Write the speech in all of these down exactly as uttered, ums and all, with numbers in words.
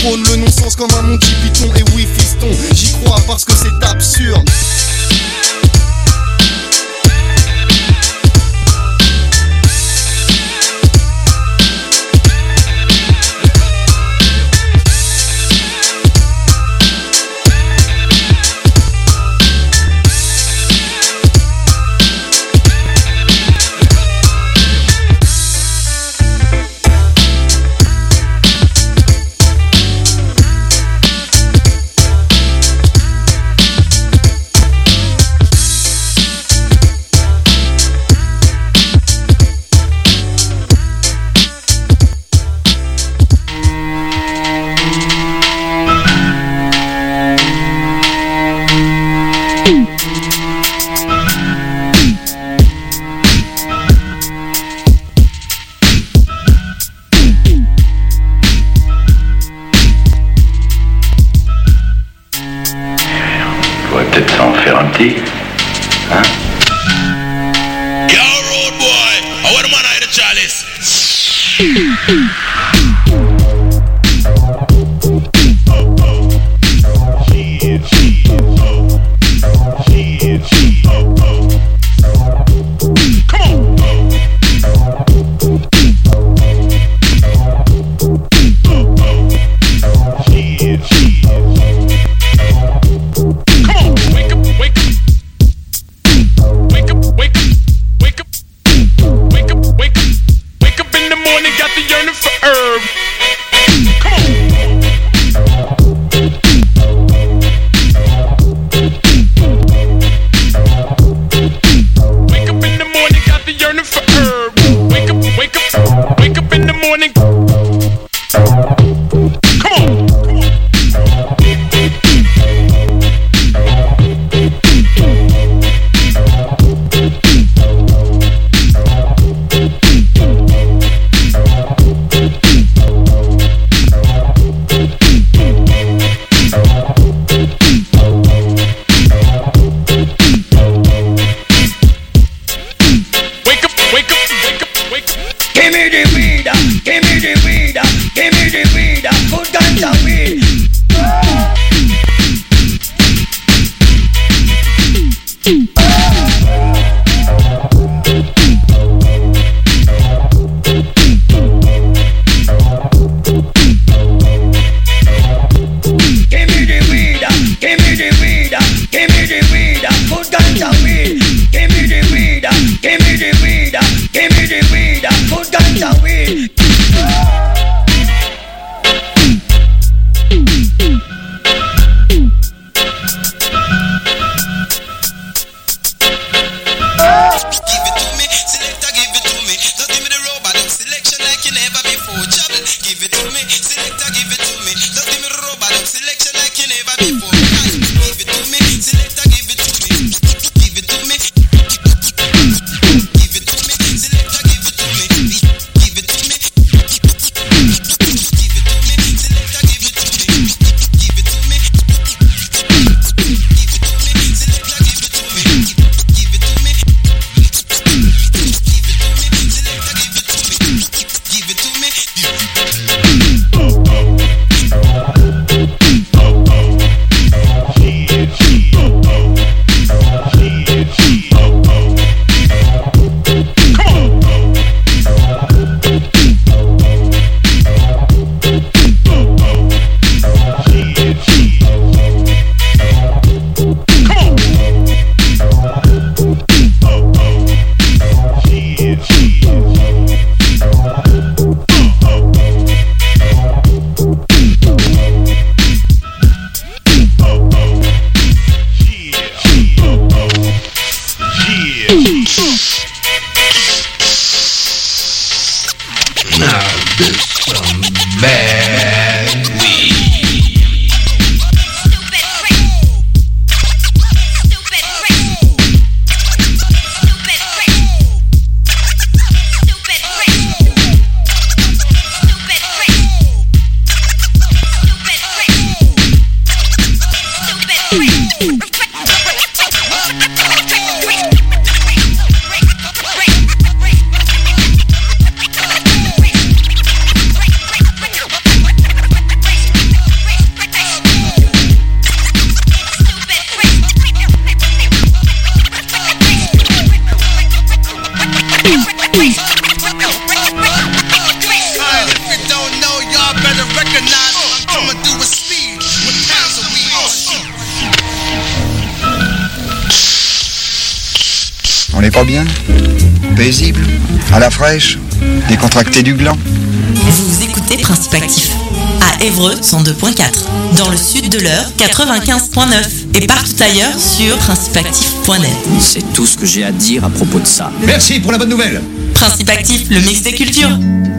prône le non-sens comme un Monty Python. Et oui fiston, j'y crois parce que c'est absurde. Huh? Yo, road boy, I want a man out of the chalice. n'est pas bien? Paisible, à la fraîche, décontracté du gland. Vous écoutez Principe Actif à Évreux cent deux point quatre, dans le sud de l'Eure quatre-vingt-quinze point neuf et partout ailleurs sur principe actif point net. C'est tout ce que j'ai à dire à propos de ça. Merci pour la bonne nouvelle. Principe Actif, le mix des cultures.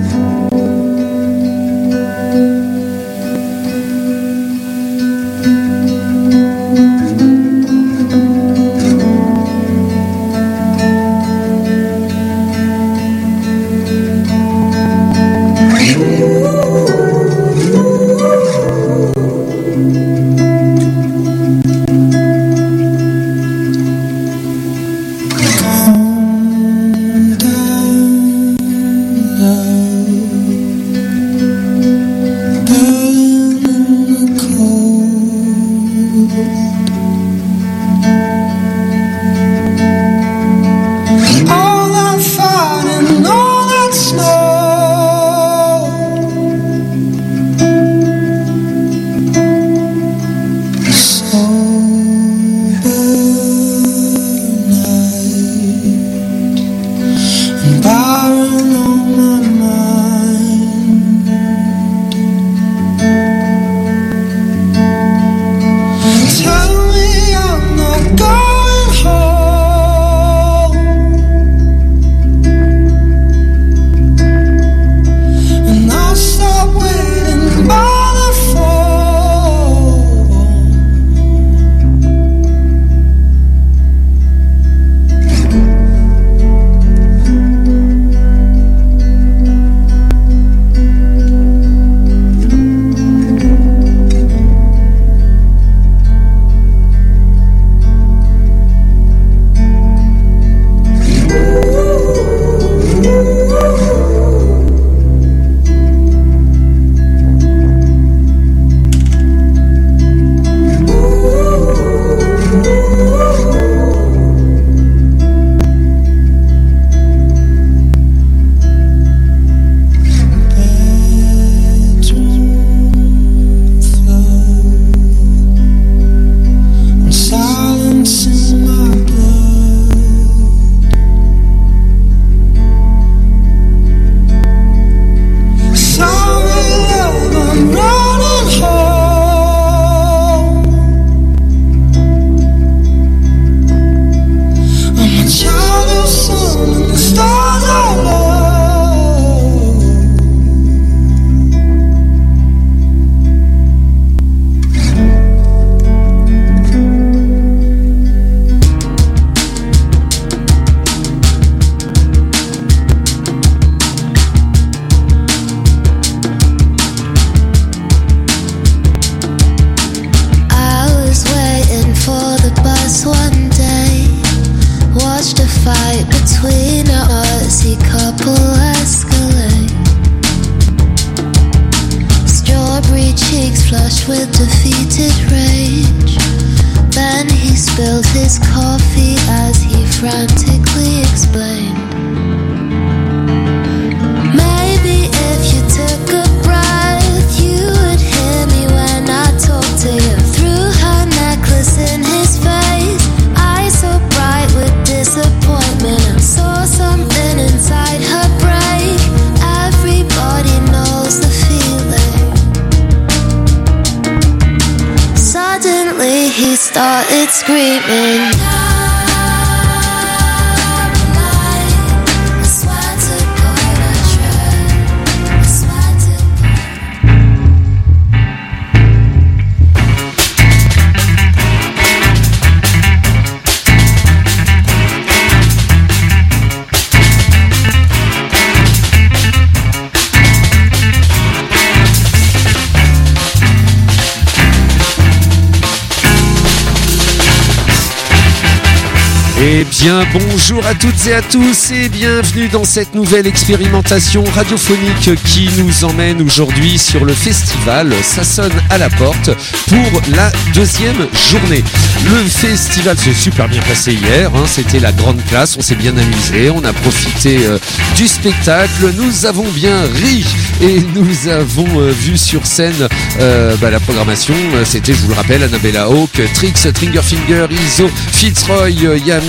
Eh bien, bonjour à toutes et à tous et bienvenue dans cette nouvelle expérimentation radiophonique qui nous emmène aujourd'hui sur le festival Ça sonne à la porte pour la deuxième journée. Le festival s'est super bien passé hier, hein, c'était la grande classe, on s'est bien amusé, on a profité euh, du spectacle, nous avons bien ri et nous avons euh, vu sur scène euh, bah, la programmation, c'était, je vous le rappelle, Annabella Hawke, Trix, Triggerfinger, Iso, Fitzroy, Yamé,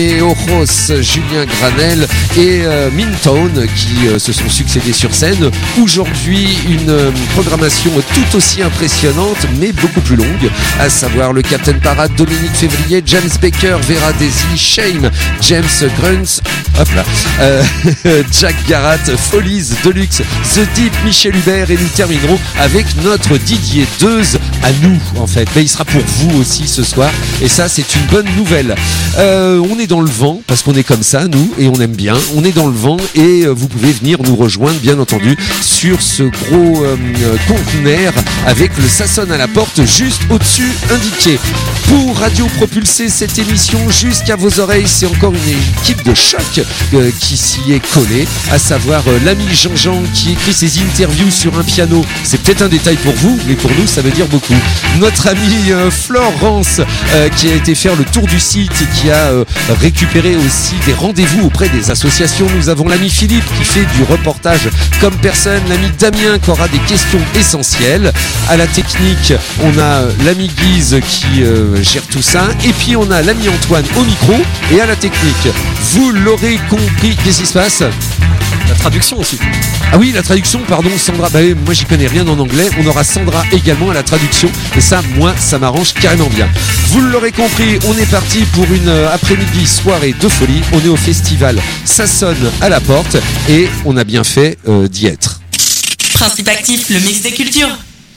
Les Ojos, Julien Granel et euh, Mintown qui euh, se sont succédés sur scène. Aujourd'hui, une euh, programmation tout aussi impressionnante mais beaucoup plus longue, à savoir le Captain Parade, Dominique Février, James Baker, Vera Daisy, Shame, James Grunts, hop là, euh, Jack Garat, Follies, Deluxe, The Deep, Michel Hubert, et nous terminerons avec notre Didier Deuze à nous en fait, mais il sera pour vous aussi ce soir et ça c'est une bonne nouvelle. Euh, on est dans le vent parce qu'on est comme ça nous et on aime bien, on est dans le vent et vous pouvez venir nous rejoindre bien entendu sur ce gros euh, conteneur avec le Ça sonne à la porte juste au-dessus indiqué. Pour Radio Propulser cette émission jusqu'à vos oreilles, c'est encore une équipe de choc euh, qui s'y est collée, à savoir euh, l'ami Jean-Jean qui écrit ses interviews sur un piano. C'est peut-être un détail pour vous, mais pour nous ça veut dire beaucoup. Notre ami euh, Florence euh, qui a été faire le tour du site et qui a euh, récupéré aussi des rendez-vous auprès des associations. Nous avons l'ami Philippe qui fait du reportage comme personne, l'ami Damien qui aura des questions essentielles. À la technique, on a euh, l'ami Guise qui euh, gère tout ça, et puis on a l'ami Antoine au micro et à la technique. Vous l'aurez compris, qu'est-ce qui se passe ? La traduction aussi. Ah oui, la traduction, pardon, Sandra. Bah, moi, j'y connais rien en anglais. On aura Sandra également à la traduction. Et ça, moi, ça m'arrange carrément bien. Vous l'aurez compris, on est parti pour une après-midi soirée de folie. On est au festival Ça sonne à la porte. Et on a bien fait euh, d'y être. Principe actif, le mix des cultures.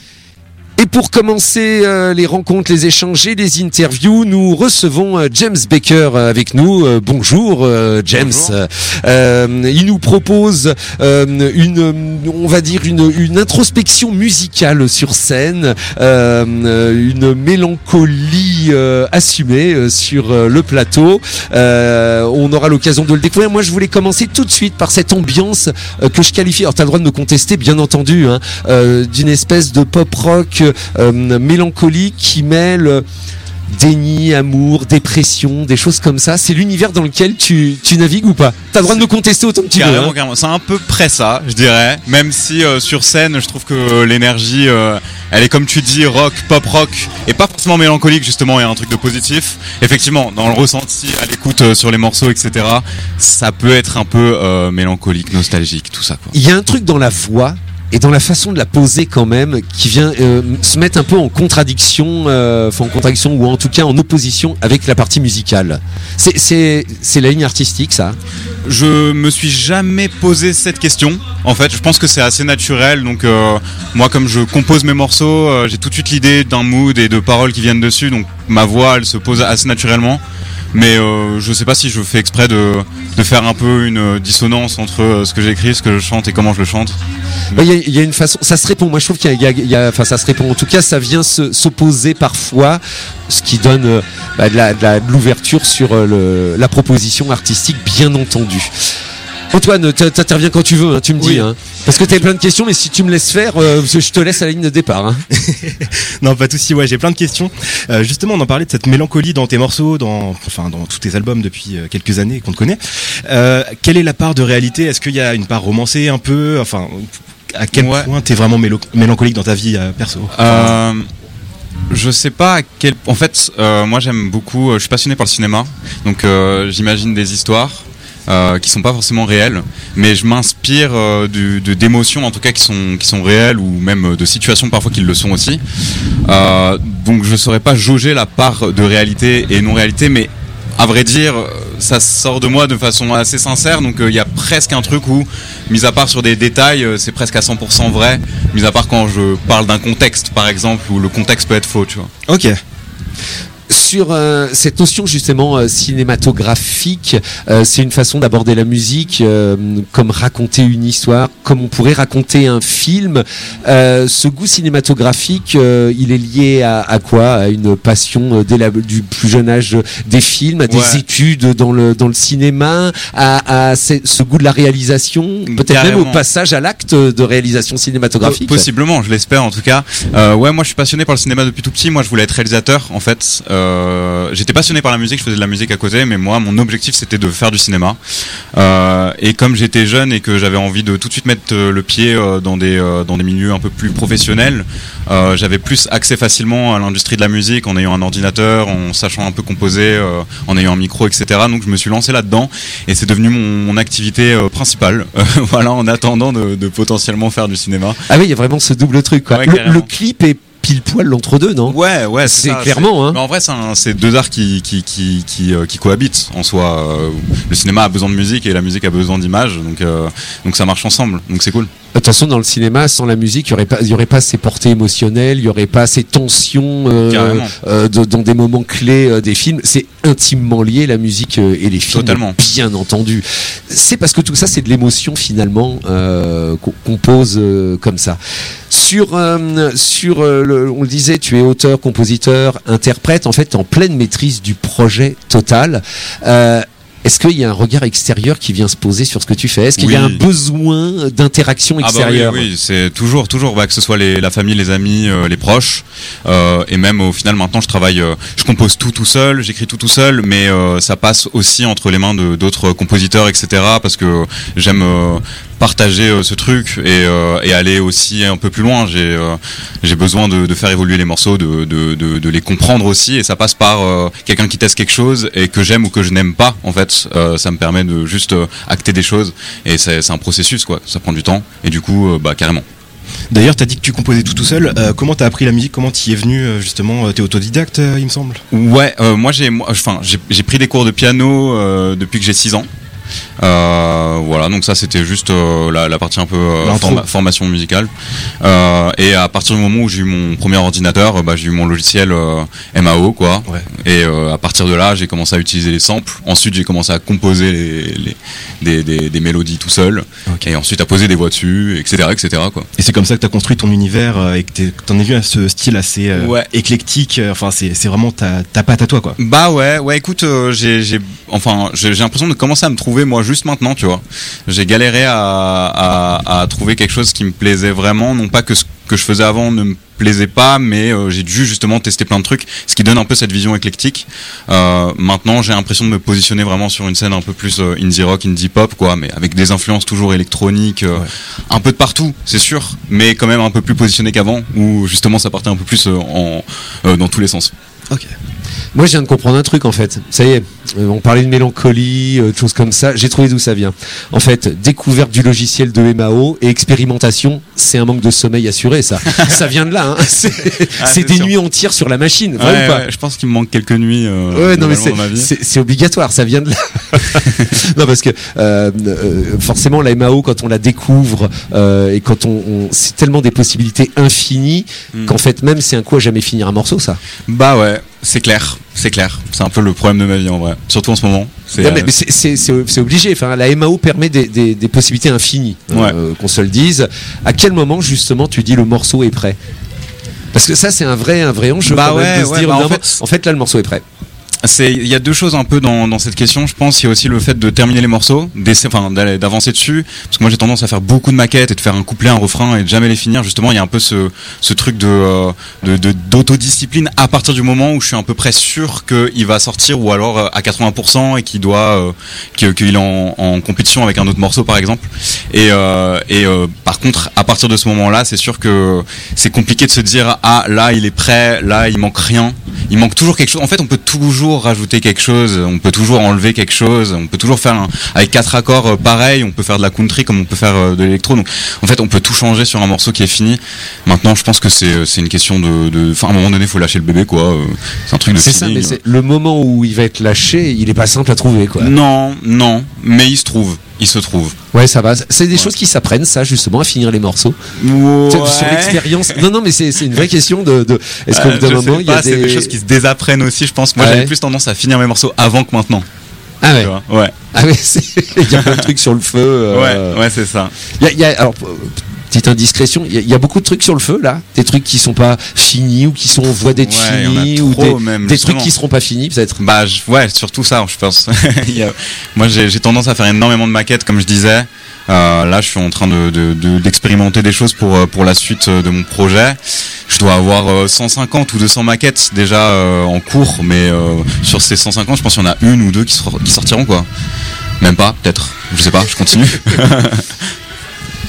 Et pour commencer euh, les rencontres, les échanges et les interviews, nous recevons euh, James Baker euh, avec nous. Euh, bonjour euh, James. Bonjour. Euh, il nous propose euh, une, on va dire une, une introspection musicale sur scène, euh, une mélancolie euh, assumée euh, sur euh, le plateau. Euh, on aura l'occasion de le découvrir. Moi, je voulais commencer tout de suite par cette ambiance euh, que je qualifie. Alors, t'as le droit de me contester, bien entendu, hein, euh, d'une espèce de pop rock. Euh, mélancolique qui mêle euh, déni, amour, dépression, des choses comme ça. C'est l'univers dans lequel tu, tu navigues ou pas ? T'as le droit de me contester autant que tu veux. Carrément, carrément. C'est un peu près ça, je dirais. Même si euh, sur scène, je trouve que l'énergie, euh, elle est comme tu dis, rock, pop rock, et pas forcément mélancolique justement. Il y a un truc de positif. Effectivement, dans le ressenti, à l'écoute euh, sur les morceaux, et cetera. Ça peut être un peu euh, mélancolique, nostalgique, tout ça, quoi. Il y a un truc dans la voix et dans la façon de la poser quand même, qui vient euh, se mettre un peu en contradiction, euh, enfin en contradiction ou en tout cas en opposition avec la partie musicale. C'est, c'est, c'est la ligne artistique, ça ? Je me suis jamais posé cette question. En fait, je pense que c'est assez naturel. Donc, euh, moi, comme je compose mes morceaux, euh, j'ai tout de suite l'idée d'un mood et de paroles qui viennent dessus. Donc, ma voix, elle se pose assez naturellement. Mais euh, je sais pas si je fais exprès de, de faire un peu une dissonance entre ce que j'écris, ce que je chante et comment je le chante. Il bah, y, y a une façon, ça se répond. Moi, je trouve qu'il y a, y a, enfin, ça se répond. En tout cas, ça vient se, s'opposer parfois, ce qui donne euh, bah, de, la, de, la, de l'ouverture sur euh, le, la proposition artistique, bien entendu. Antoine, t'interviens quand tu veux, hein, tu me dis. Oui. Hein, parce que t'avais plein de questions, mais si tu me laisses faire, euh, je te laisse à la ligne de départ. Hein. Non, pas de souci. Ouais, j'ai plein de questions. Euh, justement, on en parlait de cette mélancolie dans tes morceaux, dans, enfin, dans tous tes albums depuis quelques années qu'on te connaît. Euh, quelle est la part de réalité ? Est-ce qu'il y a une part romancée un peu ? Enfin, à quel ouais. point t'es vraiment mélo- mélancolique dans ta vie euh, perso ? euh... Je sais pas à quel. En fait, euh, moi j'aime beaucoup. Je suis passionné par le cinéma, donc euh, j'imagine des histoires. Euh, qui sont pas forcément réelles, mais je m'inspire euh, de, de d'émotions en tout cas qui sont qui sont réelles ou même de situations parfois qui le sont aussi. Euh, donc je saurais pas jauger la part de réalité et non réalité, mais à vrai dire, ça sort de moi de façon assez sincère. Donc il euh, y a presque un truc où, mis à part sur des détails, euh, c'est presque à cent pour cent vrai. Mis à part quand je parle d'un contexte, par exemple, où le contexte peut être faux, tu vois. Ok. Sur euh, cette notion justement euh, cinématographique, euh, c'est une façon d'aborder la musique euh, comme raconter une histoire, comme on pourrait raconter un film. Euh, ce goût cinématographique, euh, il est lié à, à quoi ? À une passion euh, dès la, du plus jeune âge des films, à des ouais. études dans le dans le cinéma, à, à ce, ce goût de la réalisation, peut-être Carrément. Même au passage à l'acte de réalisation cinématographique. Possiblement, je l'espère en tout cas. Euh, ouais, moi je suis passionné par le cinéma depuis tout petit. Moi je voulais être réalisateur en fait. Euh, Euh, j'étais passionné par la musique, je faisais de la musique à côté, mais moi mon objectif c'était de faire du cinéma. Euh, et comme j'étais jeune et que j'avais envie de tout de suite mettre mettre euh, le pied euh, dans des euh, dans des milieux un peu plus professionnels, euh, j'avais plus accès facilement à l'industrie de la musique en ayant un ordinateur, en sachant un peu composer, euh, en ayant un micro, et cetera. Donc je me suis lancé là-dedans et c'est devenu mon, mon activité euh, principale. Voilà, en attendant de, de potentiellement faire du cinéma. Ah oui, il y a vraiment ce double truc, quoi. Ouais, le, le clip est pile poil l'entre-deux, non? Ouais, ouais, c'est, c'est ça, clairement. C'est... Hein. Mais en vrai, c'est, un, c'est deux arts qui qui qui qui, euh, qui cohabitent en soi. Euh, le cinéma a besoin de musique et la musique a besoin d'images, donc euh, donc ça marche ensemble. Donc c'est cool. De toute façon, dans le cinéma, sans la musique, il y aurait pas, il y aurait pas ces portées émotionnelles, il y aurait pas ces tensions euh, euh, de, dans des moments clés euh, des films. C'est intimement lié, la musique euh, et les films. Totalement. Bien entendu. C'est parce que tout ça, c'est de l'émotion finalement euh, qu'on, qu'on pose euh, comme ça. Sur, euh, sur euh, le, on le disait, tu es auteur, compositeur, interprète, en fait, en pleine maîtrise du projet total. Euh, Est-ce qu'il y a un regard extérieur qui vient se poser sur ce que tu fais? Est-ce qu'il oui. y a un besoin d'interaction extérieure? Ah bah oui, oui, c'est toujours, toujours, bah, que ce soit les, la famille, les amis, euh, les proches, euh, et même au final maintenant je travaille, euh, je compose tout tout seul, j'écris tout tout seul, mais euh, ça passe aussi entre les mains de, d'autres compositeurs, et cetera. Parce que j'aime euh, partager euh, ce truc et, euh, et aller aussi un peu plus loin. J'ai, euh, j'ai besoin de, de faire évoluer les morceaux, de, de, de, de les comprendre aussi, et ça passe par euh, quelqu'un qui teste quelque chose et que j'aime ou que je n'aime pas en fait. Euh, ça me permet de juste euh, acter des choses et c'est, c'est un processus quoi, ça prend du temps et du coup euh, bah carrément. D'ailleurs, t'as dit que tu composais tout tout seul. Euh, comment t'as appris la musique? Comment t'y es venu euh, justement? T'es autodidacte, euh, il me semble. Ouais, euh, moi j'ai, enfin j'ai, j'ai pris des cours de piano euh, depuis que j'ai six ans. Euh, voilà, donc ça c'était juste euh, la, la partie un peu euh, forma- formation musicale. Euh, et à partir du moment où j'ai eu mon premier ordinateur, bah, j'ai eu mon logiciel euh, M A O quoi. Ouais. Et euh, à partir de là, j'ai commencé à utiliser les samples. Ensuite, j'ai commencé à composer les, les, des, des, des mélodies tout seul. Okay. Et ensuite à poser des voix dessus, et cetera, et cetera quoi. Et c'est comme ça que t'as construit ton univers euh, et que t'es, t'en es venu à ce style assez euh, ouais. éclectique. Euh, enfin, c'est, c'est vraiment ta, ta patte à toi quoi. Bah ouais, ouais. Écoute, euh, j'ai, j'ai, enfin, j'ai, j'ai l'impression de commencer à me trouver moi juste maintenant, tu vois. J'ai galéré à, à, à trouver quelque chose qui me plaisait vraiment, non pas que ce que je faisais avant ne me plaisait pas, mais euh, j'ai dû justement tester plein de trucs, ce qui donne un peu cette vision éclectique. Euh, maintenant, j'ai l'impression de me positionner vraiment sur une scène un peu plus euh, indie rock, indie pop, quoi, mais avec des influences toujours électroniques, euh, ouais. un peu de partout, c'est sûr, mais quand même un peu plus positionné qu'avant, où justement ça partait un peu plus euh, en, euh, dans tous les sens. Ok. Moi, je viens de comprendre un truc en fait. Ça y est, on parlait de mélancolie, euh, de choses comme ça. J'ai trouvé d'où ça vient. En fait, découverte du logiciel de M A O et expérimentation, c'est un manque de sommeil assuré, ça. Ça vient de là. Hein. C'est, ah, c'est, c'est des sûr. Nuits entières sur la machine. Ouais, ouais, pas ouais, je pense qu'il me manque quelques nuits. Euh, ouais, non mais c'est, dans ma vie. C'est, c'est obligatoire. Ça vient de là. Non parce que euh, euh, forcément la M A O quand on la découvre euh, et quand on, on, c'est tellement des possibilités infinies mm. qu'en fait même c'est un coup à jamais finir un morceau, ça. Bah ouais. C'est clair, c'est clair. C'est un peu le problème de ma vie en vrai, surtout en ce moment. C'est, non, mais, euh... mais c'est, c'est, c'est, c'est obligé. Enfin, la M A O permet des, des, des possibilités infinies, ouais. euh, qu'on se le dise. À quel moment justement tu dis le morceau est prêt? Parce que ça c'est un vrai, un vrai enjeu. Bah quand ouais, même de se ouais, dire, bah non, en, fait... en fait là le morceau est prêt. C'est, il y a deux choses un peu dans, dans cette question, je pense. Il y a aussi le fait de terminer les morceaux, enfin, d'avancer dessus. Parce que moi, j'ai tendance à faire beaucoup de maquettes et de faire un couplet, un refrain et de jamais les finir. Justement, il y a un peu ce, ce truc de, euh, de, de, d'autodiscipline à partir du moment où je suis à peu près sûr qu'il va sortir ou alors à quatre-vingts pour cent et qu'il doit, euh, qu'il est en, en compétition avec un autre morceau, par exemple. Et, euh, et euh, par contre, à partir de ce moment-là, c'est sûr que c'est compliqué de se dire, ah, là, il est prêt, là, il manque rien. Il manque toujours quelque chose. En fait, on peut toujours rajouter quelque chose, on peut toujours enlever quelque chose, on peut toujours faire un, avec quatre accords euh, pareil, on peut faire de la country comme on peut faire euh, de l'électro. Donc en fait on peut tout changer sur un morceau qui est fini. Maintenant je pense que c'est c'est une question de, de enfin à un moment donné il faut lâcher le bébé quoi. Euh, c'est un truc de c'est feeling. Ça, mais c'est le moment où il va être lâché, il est pas simple à trouver quoi. Non, non, mais il se trouve. Il se trouve. Ouais, ça va. C'est des ouais. choses qui s'apprennent, ça, justement, à finir les morceaux. Ouais. Sur l'expérience. Non, non, mais c'est, c'est une vraie question de. de... Est-ce qu'au bout d'un moment, il y a des. C'est des choses qui se désapprennent aussi, je pense. Moi, ouais. j'avais plus tendance à finir mes morceaux avant que maintenant. Ah ouais. Ouais. Ah ouais, il y a plein de trucs sur le feu. Euh... Ouais, ouais, c'est ça. Il y a, il y a alors. Petite indiscrétion, il y, y a beaucoup de trucs sur le feu là, des trucs qui sont pas finis ou qui sont en voie d'être ouais, finis ou des, même, des trucs qui seront pas finis peut-être. Bah je, ouais, surtout ça, je pense. il y a, moi j'ai, j'ai tendance à faire énormément de maquettes comme je disais. Euh, là je suis en train de, de, de d'expérimenter des choses pour pour la suite de mon projet. Je dois avoir cent cinquante ou deux cents maquettes déjà euh, en cours, mais euh, sur ces cent cinquante, je pense qu'il y en a une ou deux qui, sor- qui sortiront quoi. Même pas, peut-être. Je sais pas, je continue.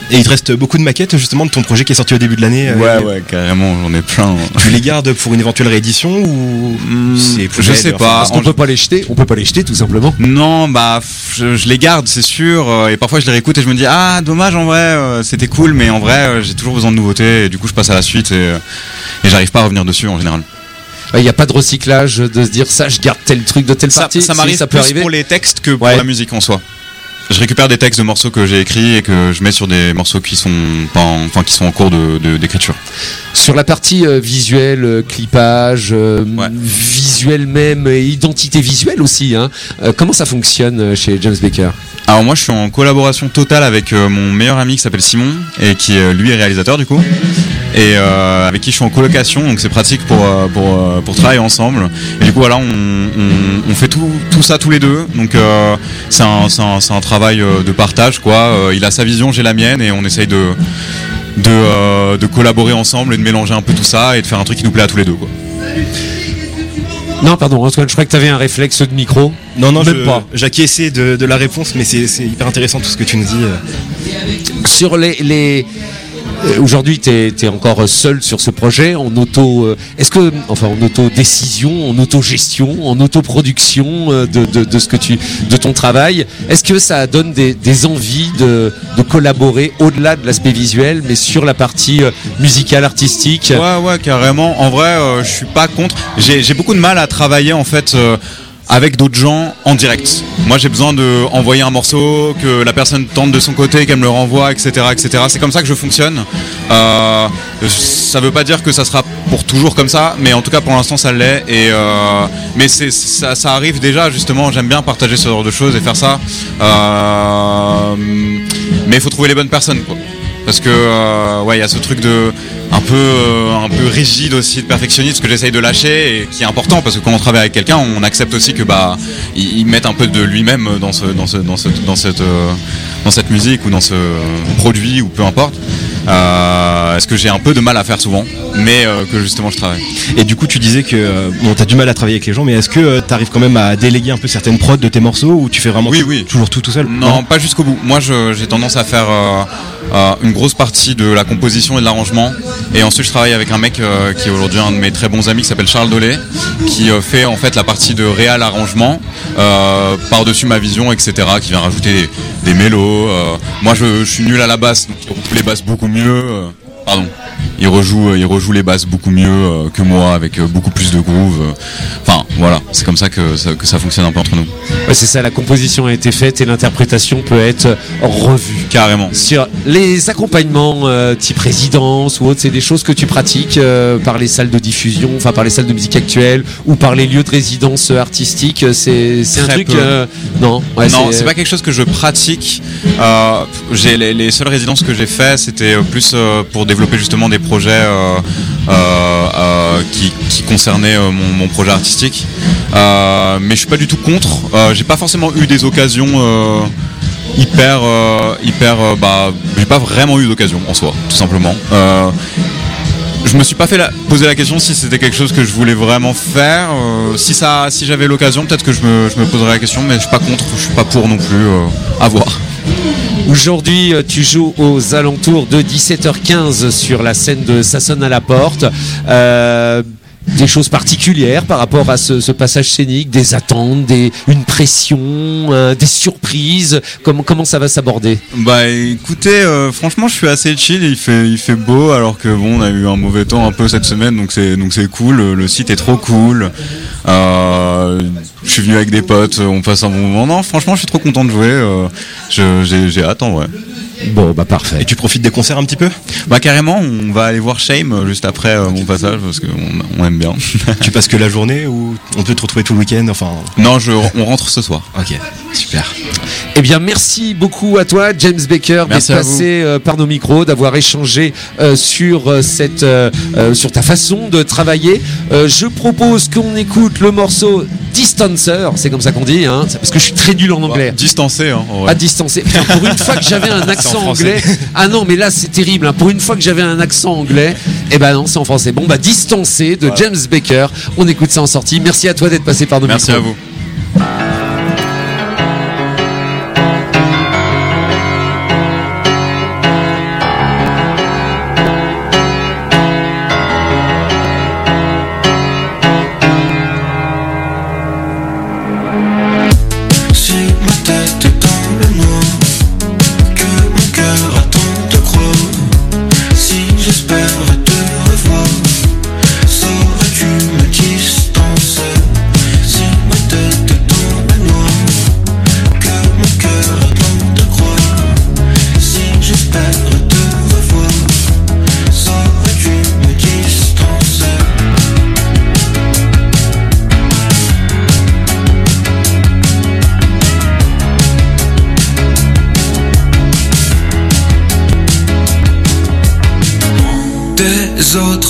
Et il te reste beaucoup de maquettes justement de ton projet qui est sorti au début de l'année. Ouais, euh, ouais, carrément, j'en ai plein. Tu les gardes pour une éventuelle réédition ou Mmh, c'est je poubelle, sais enfin, pas. Parce qu'on En- peut pas les jeter, on peut pas les jeter tout simplement. Non, bah, je, je les garde, c'est sûr. euh, Et parfois, je les réécoute et je me dis, ah, dommage, en vrai, euh, c'était cool, mais en vrai, euh, j'ai toujours besoin de nouveautés. Et du coup, je passe à la suite et, euh, et j'arrive pas à revenir dessus en général. Il n'y a pas de recyclage de se dire ça, je garde tel truc de telle Ça, partie. ça Si, m'arrive ça peut plus arriver. pour les textes que pour Ouais. la musique en soi. Je récupère des textes de morceaux que j'ai écrits et que je mets sur des morceaux qui sont pas en, enfin qui sont en cours de, de- d'écriture. Sur la partie euh, visuelle, euh, clippage, euh, Ouais. visuel même, et identité visuelle aussi. Hein. Euh, comment ça fonctionne euh, chez James Baker? Alors moi, je suis en collaboration totale avec euh, mon meilleur ami qui s'appelle Simon et qui euh, lui est réalisateur du coup. Et euh, avec qui je suis en colocation, donc c'est pratique pour euh, pour euh, pour travailler ensemble. Et du coup voilà, on, on, on fait tout tout ça tous les deux. Donc euh, c'est un c'est un c'est un travail euh, de partage quoi. Euh, il a sa vision, j'ai la mienne et on essaye de de euh, de collaborer ensemble et de mélanger un peu tout ça et de faire un truc qui nous plaît à tous les deux quoi. Non, pardon, Antoine, je crois que tu avais un réflexe de micro. Non, non, Même je, pas. j'acquiesçais de, de la réponse, mais c'est, c'est hyper intéressant tout ce que tu nous dis. euh. Sur les. les... euh, Aujourd'hui, tu es encore seul sur ce projet, en auto. euh, Est-ce que. Enfin, en auto-décision, en auto-gestion, en auto-production euh, de, de, de, ce que tu, de ton travail. Est-ce que ça donne des, des envies de, de collaborer au-delà de l'aspect visuel, mais sur la partie euh, musicale, artistique? Ouais, ouais, carrément. En vrai, euh, je suis pas contre. J'ai, j'ai beaucoup de mal à travailler en fait euh, avec d'autres gens en direct. Moi, j'ai besoin de envoyer un morceau, que la personne tente de son côté, qu'elle me le renvoie, et cetera, et cetera. C'est comme ça que je fonctionne. Euh, ça veut pas dire que ça sera pour toujours comme ça, mais en tout cas pour l'instant ça l'est. Et euh, mais c'est ça, ça arrive déjà justement. J'aime bien partager ce genre de choses et faire ça. Euh, mais il faut trouver les bonnes personnes, quoi. Parce que euh, ouais, il y a ce truc de un peu euh, un peu rigide aussi de perfectionniste que j'essaye de lâcher et qui est important parce que quand on travaille avec quelqu'un, on accepte aussi que bah il, il mette un peu de lui-même dans ce dans ce dans ce dans cette euh, dans cette musique ou dans ce produit ou peu importe. Euh, ce que j'ai un peu de mal à faire souvent, mais euh, que justement je travaille. Et du coup, tu disais que euh, bon, t'as du mal à travailler avec les gens, mais est-ce que euh, t'arrives quand même à déléguer un peu certaines prods de tes morceaux ou tu fais vraiment Oui, tout- oui. toujours tout tout seul? Non, pas jusqu'au bout. Moi, je, j'ai tendance à faire euh, euh, une grosse partie de la composition et de l'arrangement. Et ensuite, je travaille avec un mec euh, qui est aujourd'hui un de mes très bons amis, qui s'appelle Charles Dolé, qui euh, fait en fait la partie de réal arrangement euh, par-dessus ma vision, et cetera, qui vient rajouter des, des mélos. Euh, moi, je, je suis nul à la basse, donc il rejoue les basses beaucoup mieux. euh, pardon. Il rejoue, il rejoue les basses beaucoup mieux euh, que moi, avec euh, beaucoup plus de groove. euh. Enfin, voilà, c'est comme ça que, ça que ça fonctionne un peu entre nous. Ouais, c'est ça, la composition a été faite et l'interprétation peut être revue. Carrément. Sur les accompagnements euh, type résidence ou autre, c'est des choses que tu pratiques euh, par les salles de diffusion, enfin par les salles de musique actuelles ou par les lieux de résidence euh, artistique. C'est, c'est un Très truc. peu. euh, non, ouais, non, c'est pas quelque chose que je pratique. Euh, j'ai les, les seules résidences que j'ai fait, c'était euh, plus euh, pour développer justement des projets euh, euh, euh, qui, qui concernaient euh, mon, mon projet artistique. Euh, mais je suis pas du tout contre. Euh, j'ai pas forcément eu des occasions euh, hyper, euh, hyper. Euh, bah, j'ai pas vraiment eu d'occasion en soi, tout simplement. Euh, Je me suis pas fait la, poser la question si c'était quelque chose que je voulais vraiment faire. Euh, si ça, si j'avais l'occasion, peut-être que je me, je me poserais la question, mais je suis pas contre, je suis pas pour non plus. Euh, à voir. Aujourd'hui, euh, tu joues aux alentours de dix-sept heures quinze sur la scène de Ça sonne à la porte. Euh, des choses particulières par rapport à ce, ce passage scénique, des attentes, des, une pression, euh, des surprises. Comment, comment ça va s'aborder? Bah écoutez, euh, franchement, je suis assez chill. Il fait, il fait beau, alors que bon, on a eu un mauvais temps un peu cette semaine, donc c'est, donc c'est cool. Le, le site est trop cool. Euh, je suis venu avec des potes, on passe un bon moment. Non, franchement, je suis trop content de jouer. Euh, je, j'ai, j'ai hâte en vrai. Bon, bah parfait. Et tu profites des concerts un petit peu? Bah carrément, on va aller voir Shame euh, juste après euh, mon passage parce qu'on on aime bien. Tu passes que la journée ou on peut te retrouver tout le week-end? Enfin. Non, je, on rentre ce soir. Ok, super. Eh bien, merci beaucoup à toi, James Baker, d'être Merci à passé euh, par nos micros, d'avoir échangé euh, sur euh, cette, euh, euh, sur ta façon de travailler. Euh, je propose qu'on écoute le morceau Distancer, c'est comme ça qu'on dit, hein, c'est parce que je suis très nul en anglais. Distancé, hein. En vrai. À distancer. Putain, pour une fois que j'avais un accent anglais. Ah non, mais là c'est terrible. Hein. Pour une fois que j'avais un accent anglais, eh ben non, c'est en français. Bon, bah distancé de Voilà. James Baker. On écoute ça en sortie. Merci à toi d'être passé par nos Merci micros. à vous.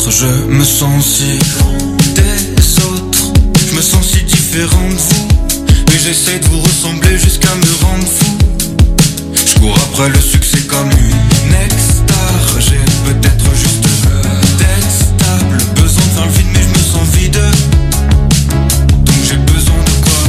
autres, je me sens si des autres. Je me sens si différent de vous, mais j'essaie de vous ressembler jusqu'à me rendre fou. Je cours après le succès comme une ex-star. J'ai peut-être juste d'être stable, besoin de faire le vide mais je me sens vide. Donc j'ai besoin de quoi?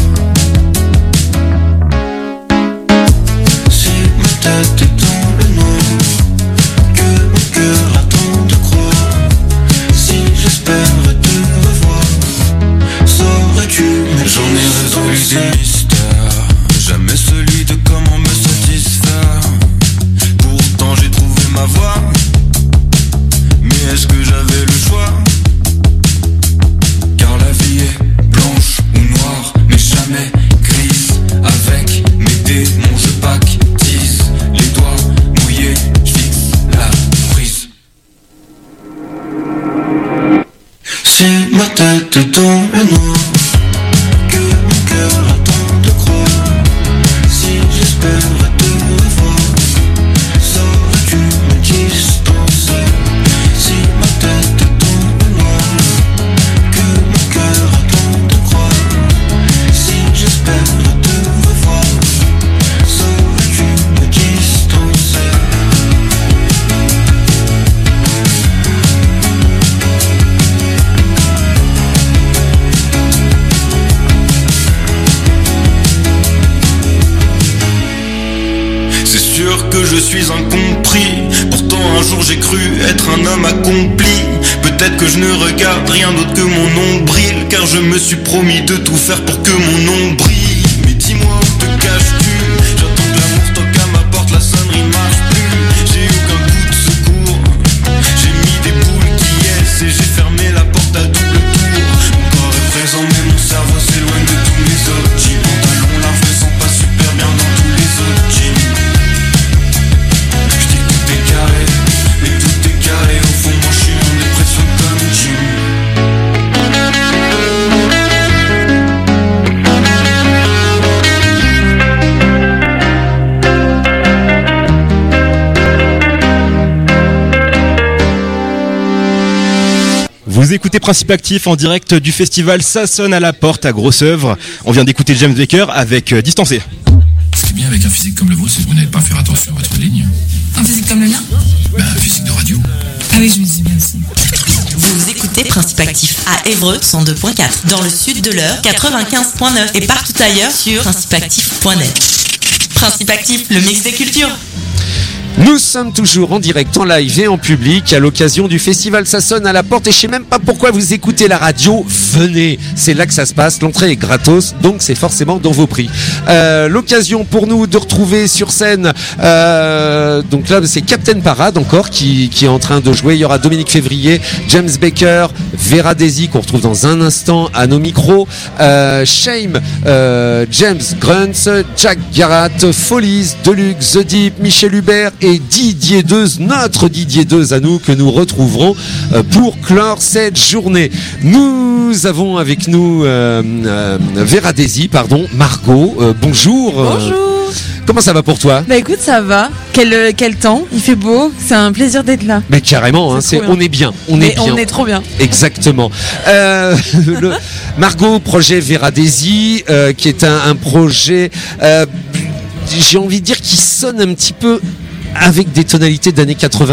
Si ma tête est dans le noir, que mon cœur attend de croire, si j'espère te revoir, saurais-tu me dire? J'en ai résolu des mystères, jamais celui de comment me satisfaire. Pourtant j'ai trouvé ma voie, mais est-ce que j'avais le choix? Car la vie est blanche ou noire, mais jamais grise. Avec mes démons je pactise, les doigts mouillés, je fixe la prise. Si ma tête est dans le noir, que mon cœur attend de croire, si j'espère te revoir, saurais-tu me dispenser? Si ma tête est dans le noir, que mon cœur attend de croire, si j'espère te revoir, saurais-tu me distancer? C'est sûr que je suis incompris, pourtant un jour j'ai cru être un homme accompli. Peut-être que je ne regarde rien d'autre que mon nombril, car je me suis promis de tout faire pour que mon nom brille. Mais dis-moi où te caches-tu? J'attends que l'amour toque à ma porte, la sonnerie marche plus. J'ai aucun coup de secours, j'ai mis des boules qui est et j'ai fermé la porte à double tour. Mon corps est présent mais mon cerveau s'éloigne de tous mes autres jeans. Pantalon large, je me sens pas super bien dans tous les autres jeans. J'dis que tout est carré, mais tout est carré. Au fond moi j'suis en dépression comme Jim. Vous écoutez Principe Actif en direct du festival Ça sonne à la porte à Grosse-Œuvre. On vient d'écouter James Baker avec euh, Distancé. Ce qui est bien avec un physique comme le vôtre, c'est que vous n'allez pas faire attention à votre ligne. Un physique comme le mien? Ben, un physique de radio. Ah oui, je me disais bien aussi. Vous écoutez Principe Actif à Évreux cent deux point quatre, dans le sud de l'Eure quatre-vingt-quinze point neuf et partout ailleurs sur principe actif point net. Principe Actif, le mix des cultures. Nous sommes toujours en direct, en live et en public à l'occasion du festival Ça sonne à la porte et je sais même pas pourquoi vous écoutez la radio, venez, c'est là que ça se passe, l'entrée est gratos donc c'est forcément dans vos prix. Euh, l'occasion pour nous de retrouver sur scène, euh, donc là c'est Captain Parade encore qui, qui est en train de jouer, il y aura Dominique Février, James Baker, Vera Daisy qu'on retrouve dans un instant à nos micros, euh, Shame, euh, James Grunts, Jack Garat, Follies, Deluxe, The Deep, Michel Hubert et Didier Deuze, notre Didier Deuze à nous que nous retrouverons euh, pour clore cette journée. Nous avons avec nous euh, euh, Vera Daisy, pardon, Margot, euh, bonjour. Bonjour. Euh, comment ça va pour toi? Bah écoute, ça va. Quel, quel temps, il fait beau, c'est un plaisir d'être là. Mais carrément, hein, c'est, on est bien, on Mais est bien. On est trop bien. Exactement. Euh, le, Margot, projet Vera Daisy, euh, qui est un, un projet, euh, j'ai envie de dire, qui sonne un petit peu avec des tonalités d'années quatre-vingt.